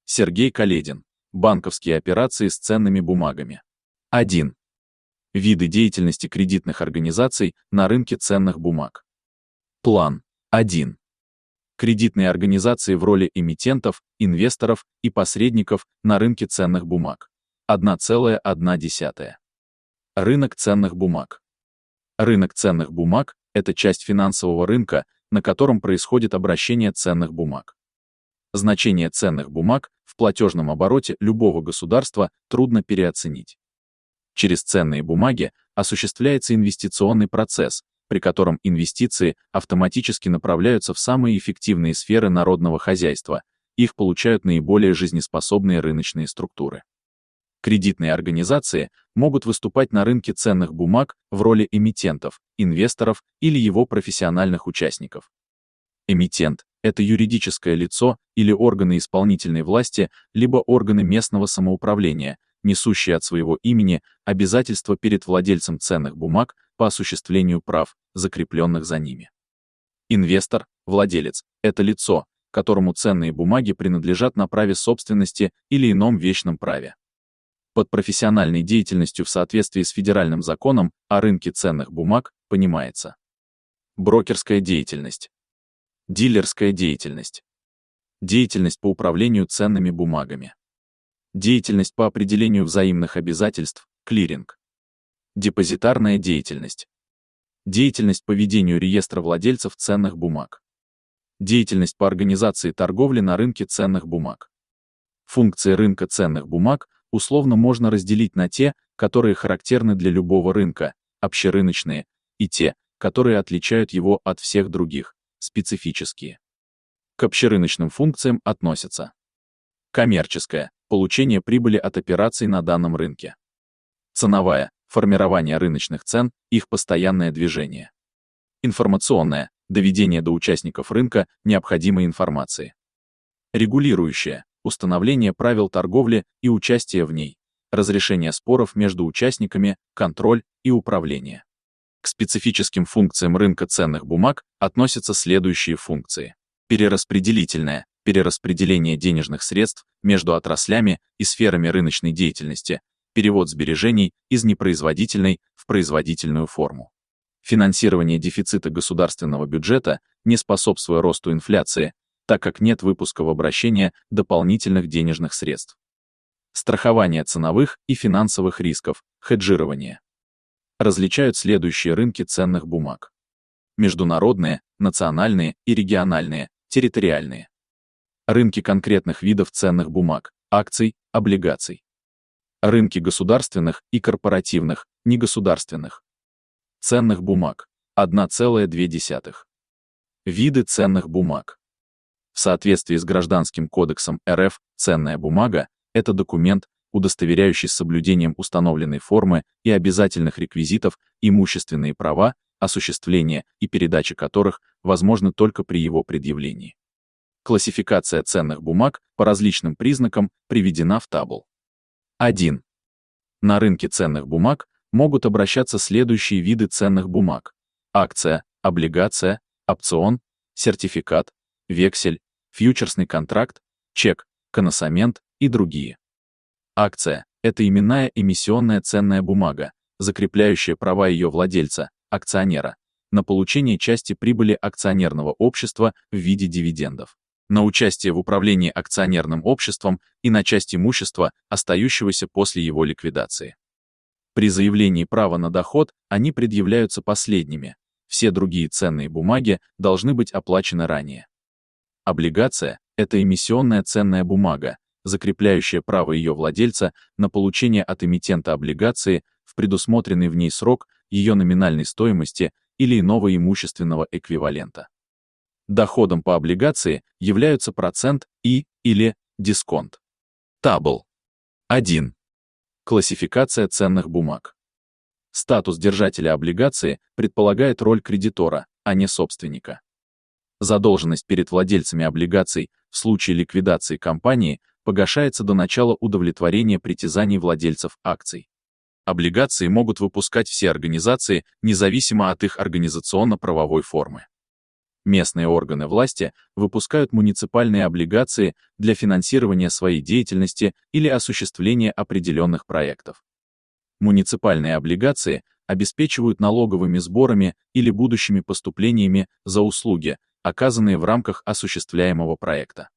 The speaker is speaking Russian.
Сергей Каледин. Банковские операции с ценными бумагами. 1. Виды деятельности кредитных организаций на рынке ценных бумаг. План. 1. Кредитные организации в роли эмитентов, инвесторов и посредников на рынке ценных бумаг. 1,1. Рынок ценных бумаг. Рынок ценных бумаг – это часть финансового рынка, на котором происходит обращение ценных бумаг. Значение ценных бумаг в платежном обороте любого государства трудно переоценить. Через ценные бумаги осуществляется инвестиционный процесс, при котором инвестиции автоматически направляются в самые эффективные сферы народного хозяйства, их получают наиболее жизнеспособные рыночные структуры. Кредитные организации могут выступать на рынке ценных бумаг в роли эмитентов, инвесторов или его профессиональных участников. Эмитент – это юридическое лицо или органы исполнительной власти, либо органы местного самоуправления, несущие от своего имени обязательства перед владельцем ценных бумаг по осуществлению прав, закрепленных за ними. Инвестор, владелец – это лицо, которому ценные бумаги принадлежат на праве собственности или ином вещном праве. Под профессиональной деятельностью в соответствии с федеральным законом о рынке ценных бумаг понимается: брокерская деятельность, дилерская деятельность, деятельность по управлению ценными бумагами, деятельность по определению взаимных обязательств, клиринг, депозитарная деятельность, деятельность по ведению реестра владельцев ценных бумаг, деятельность по организации торговли на рынке ценных бумаг. Функции рынка ценных бумаг условно можно разделить на те, которые характерны для любого рынка, общерыночные, и те, которые отличают его от всех других, специфические. К общерыночным функциям относятся: коммерческая – получение прибыли от операций на данном рынке; ценовая – формирование рыночных цен, их постоянное движение; информационная – доведение до участников рынка необходимой информации; регулирующая – установление правил торговли и участие в ней; разрешение споров между участниками, контроль и управление. К специфическим функциям рынка ценных бумаг относятся следующие функции: перераспределительная – перераспределение денежных средств между отраслями и сферами рыночной деятельности, перевод сбережений из непроизводительной в производительную форму; финансирование дефицита государственного бюджета, не способствуя росту инфляции, так как нет выпуска в обращение дополнительных денежных средств; страхование ценовых и финансовых рисков, хеджирование. Различают следующие рынки ценных бумаг: международные, национальные и региональные, территориальные. Рынки конкретных видов ценных бумаг, акций, облигаций. Рынки государственных и корпоративных, негосударственных. Ценных бумаг. 1,2. Виды ценных бумаг. В соответствии с Гражданским кодексом РФ, ценная бумага – это документ, удостоверяющий с соблюдением установленной формы и обязательных реквизитов имущественные права, осуществление и передача которых возможны только при его предъявлении. Классификация ценных бумаг по различным признакам приведена в табул. 1. На рынке ценных бумаг могут обращаться следующие виды ценных бумаг: акция, облигация, опцион, сертификат, вексель, фьючерсный контракт, чек, конносамент и другие. Акция – это именная эмиссионная ценная бумага, закрепляющая права ее владельца, акционера, на получение части прибыли акционерного общества в виде дивидендов, на участие в управлении акционерным обществом и на часть имущества, остающегося после его ликвидации. При заявлении права на доход они предъявляются последними, все другие ценные бумаги должны быть оплачены ранее. Облигация – это эмиссионная ценная бумага, закрепляющая право ее владельца на получение от эмитента облигации в предусмотренный в ней срок ее номинальной стоимости или иного имущественного эквивалента. Доходом по облигации являются процент или дисконт. Табл. 1. Классификация ценных бумаг. Статус держателя облигации предполагает роль кредитора, а не собственника. Задолженность перед владельцами облигаций в случае ликвидации компании погашается до начала удовлетворения притязаний владельцев акций. Облигации могут выпускать все организации, независимо от их организационно-правовой формы. Местные органы власти выпускают муниципальные облигации для финансирования своей деятельности или осуществления определенных проектов. Муниципальные облигации обеспечивают налоговыми сборами или будущими поступлениями за услуги, оказанные в рамках осуществляемого проекта.